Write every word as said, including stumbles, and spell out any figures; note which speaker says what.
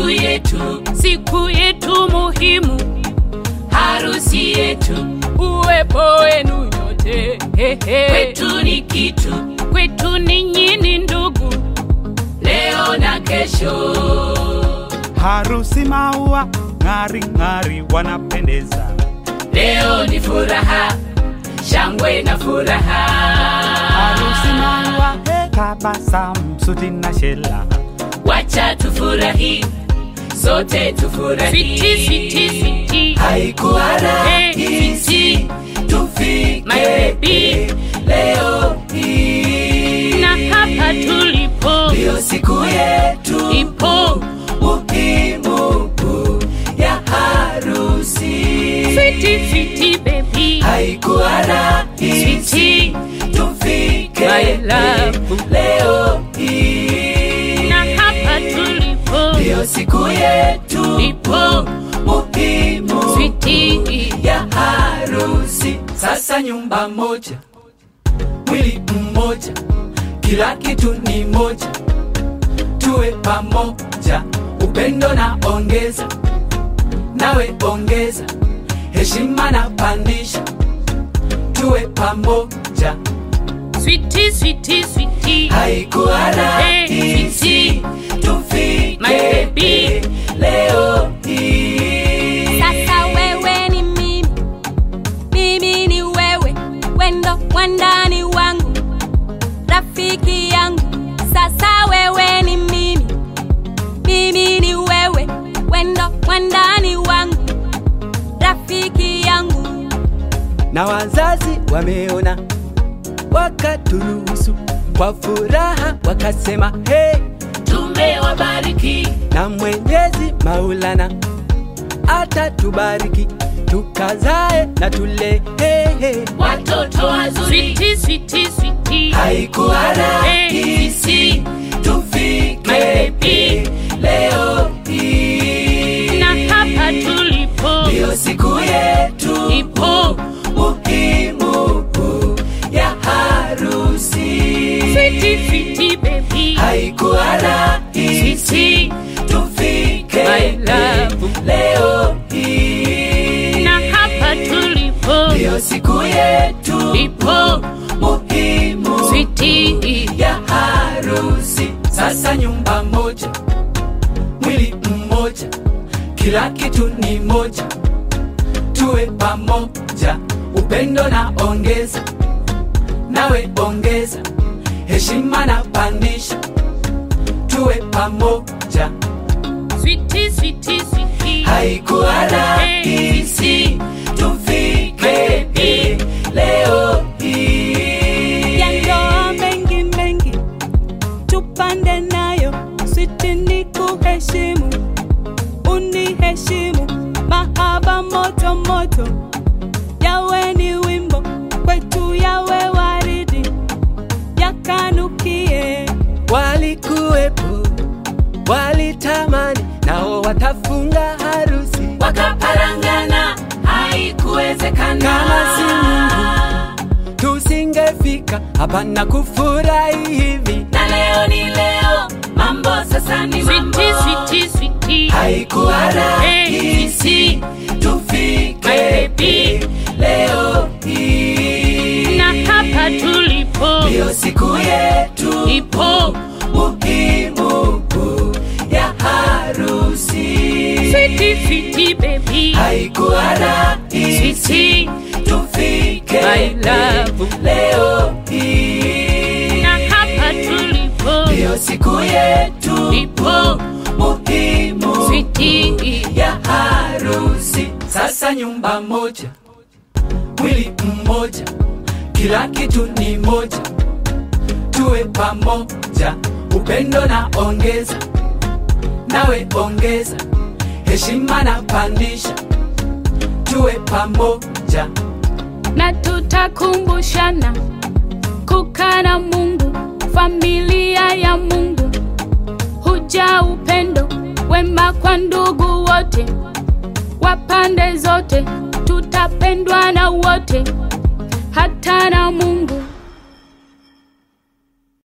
Speaker 1: siku yetu,
Speaker 2: siku yetu muhimu,
Speaker 1: harusi yetu,
Speaker 2: uwepo wenu nyote.
Speaker 1: kwetu ni kitu,
Speaker 2: kwetu ninyi ni ndugu,
Speaker 1: leo na kesho.
Speaker 3: Harusi maua ngari ngari wanapendeza,
Speaker 1: leo ni furaha, shangwe na furaha.
Speaker 3: Harusi maua tabasamu suti na shela,
Speaker 1: wacha tufurahi, sote tufurahi.
Speaker 2: Sweetie, sweetie, sweetie,
Speaker 1: haikuwa rahisi tufike
Speaker 2: my baby
Speaker 1: leo hii,
Speaker 2: na hapa tulipo
Speaker 1: ndio siku yetu
Speaker 2: ipo
Speaker 1: muhimu ya harusi.
Speaker 2: Sweetie, sweetie baby,
Speaker 1: haikuwa rahisi
Speaker 2: sweetie,
Speaker 1: tufike
Speaker 2: my love
Speaker 1: leo hii,
Speaker 2: na hapa tulipo
Speaker 1: ndio siku yetu
Speaker 2: ipo
Speaker 1: muhimu
Speaker 2: sweetie
Speaker 1: ya harusi. Sasa nyumba moja, mwili mmoja, kila kitu ni moja, tuwe pamoja, upendo na ongeza, nawe ongeza, heshima na pandisha, tuwe pamoja.
Speaker 2: Sweetie, sweetie, sweetie,
Speaker 1: haikuwa rahisi tufike
Speaker 2: my baby
Speaker 1: leo hii.
Speaker 4: Sasa wewe ni mimi, mimi ni wewe, wendo wandani wangu, rafiki yangu. Sasa wewe ni mimi, mimi ni wewe, wendo wandani wangu, rafiki yangu.
Speaker 5: Na wazazi wameona, wakaturuhusu kwa furaha, wakasema hey,
Speaker 1: tumewabariki,
Speaker 5: na Mwenyezi Maulana atatubariki, tukazae na tule hey, hey.
Speaker 1: watoto wazuri.
Speaker 2: Sweetie, sweetie, sweetie,
Speaker 1: haikuwa rahisi tufike
Speaker 2: my baby
Speaker 1: leo hii,
Speaker 2: na hapa tulipo
Speaker 1: ndio siku yetu
Speaker 2: ipo
Speaker 1: muhimu ya harusi.
Speaker 2: Sweetie, sweetie baby,
Speaker 1: haikuwa rahisi tufike
Speaker 2: my love
Speaker 1: leo hii,
Speaker 2: na hapa tulipo
Speaker 1: ndio siku yetu
Speaker 2: ipo
Speaker 1: muhimu
Speaker 2: sweetie
Speaker 1: ya harusi. Sasa nyumba moja, mwili mmoja, kila kitu ni moja, tuwe pamoja, upendo na ongeza, nawe ongeza, heshima na pandisha, tuwe pamoja.
Speaker 2: Sweetie, sweetie, sweetie,
Speaker 1: haikuwa rahisi tufike leo hii,
Speaker 4: Ya ndoa mengi mengi tupande nayo, sweetie ni kuheshimu, uniheshimu, mahaba moto moto, yawe ni wimbo kwetu, yawe waridi yakanukie.
Speaker 5: Walikuwepo, walitamani, nao watafunga harusi,
Speaker 1: wakaparangana, haikuwezekana.
Speaker 5: Kama si Mungu tusingefika hapa na kufurahi hivi,
Speaker 1: na leo ni leo, mambo sasa ni mambo.
Speaker 2: sweetie, sweetie, sweetie,
Speaker 1: haikuwa rahisi tufike
Speaker 2: my baby
Speaker 1: leo hii,
Speaker 2: na hapa tulipo
Speaker 1: ndio siku yetu
Speaker 2: ipo
Speaker 1: muhimu ya harusi.
Speaker 2: Sweetie, sweetie baby,
Speaker 1: haikuwa rahisi
Speaker 2: sweetie
Speaker 1: tufike
Speaker 2: my love
Speaker 1: leo hii,
Speaker 2: na hapa tulipo
Speaker 1: ndio siku yetu
Speaker 2: ipo
Speaker 1: muhimu
Speaker 2: sweetie
Speaker 1: ya harusi. Sasa nyumba moja, mwili mmoja, kila kitu ni moja, tuwe pamoja, upendo na ongeza, nawe ongeza, heshima na pandisha, tuwe pamoja.
Speaker 2: na tutakumbushana kukaa na Mungu, familia ya Mungu, huja upendo wema kwa ndugu wote wa pande zote, tutapendwa na wote.